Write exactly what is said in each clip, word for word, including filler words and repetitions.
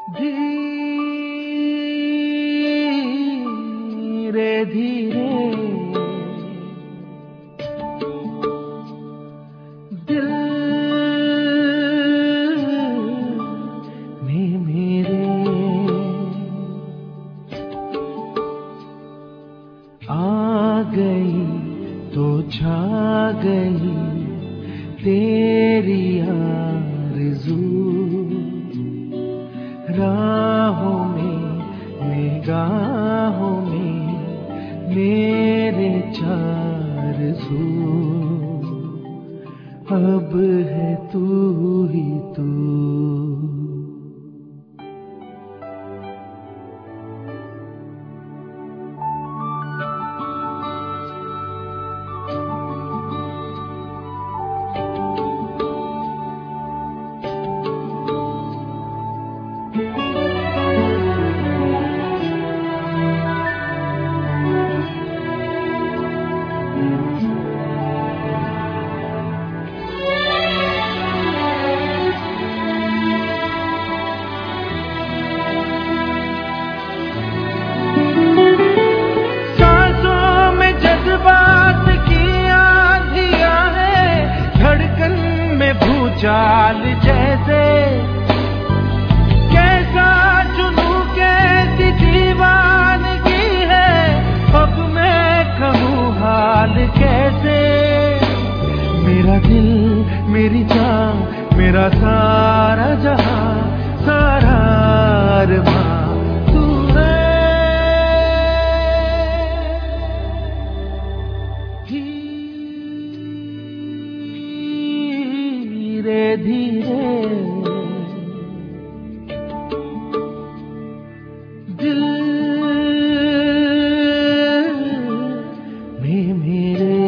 धीरे धीरे दिल में मेरे आ गई तो छा गई तेरी आरज़ू, राहों में निगाहों में मेरे चार सू, अब है तू ही तू। चाल जैसे कैसा जुनू कैसी दीवानगी है, अब मैं कहूँ हाल कैसे। मेरा दिल मेरी जान मेरा सारा जहां सारा अरमां तू है। धीरे धीरे दिल में मेरे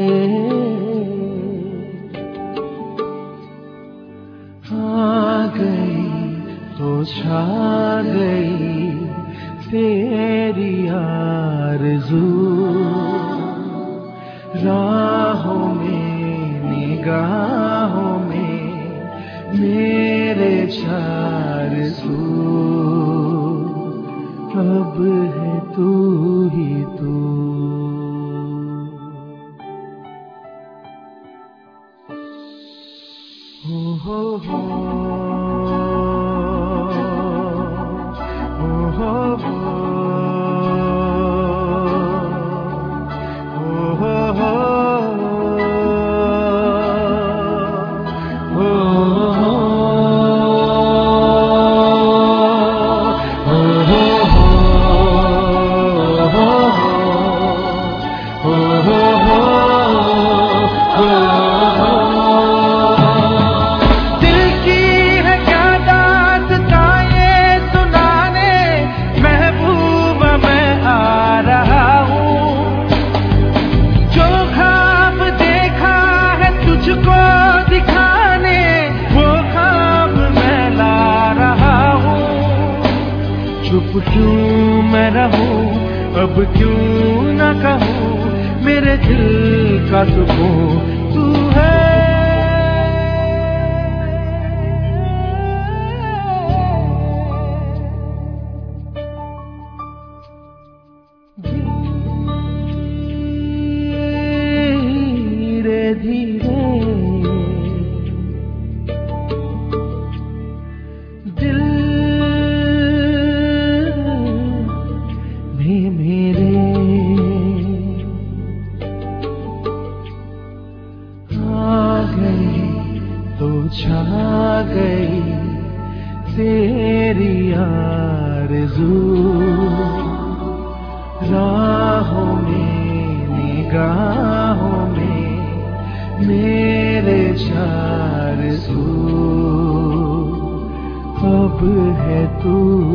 आ गई तो छा गई तेरी आरज़ू, राहों में निगाहों में मेरे चार सू, अब है तू ही तू। हो हो हो हो हो हो हो हो चुप क्यों मैं रहूं अब क्यों न कहूं, मेरे दिल का सुकून तू है। धीरे धीरे दिल मेरे आ गई तो छा गई तेरी आरज़ू, राहों में निगाहों में मेरे चार सू, अब है तू